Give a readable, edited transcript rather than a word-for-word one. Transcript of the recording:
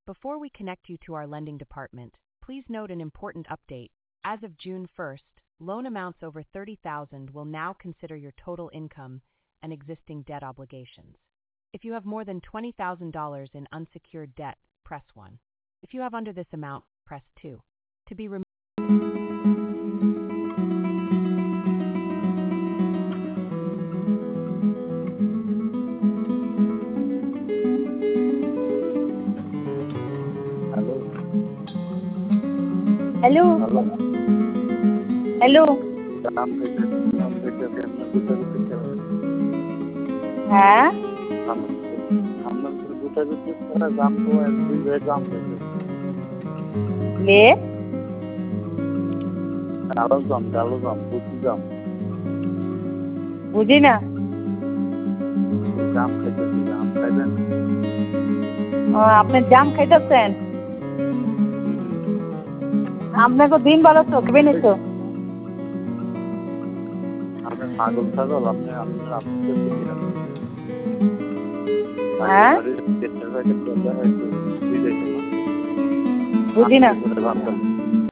Before we connect you to our lending department, please note an important update. As of June 1st, loan amounts over $30,000 will now consider your total income and existing debt obligations. If you have more than $20,000 in unsecured debt, press 1. If you have under this amount, press 2. To be removed. Hello hello हाँ ले বুঝি না আপনি জাম খাইতেছেন আপনাকে দিন ভালো তো খেবেন তো পাগল ছাগল আপনি হ্যাঁ বুঝি না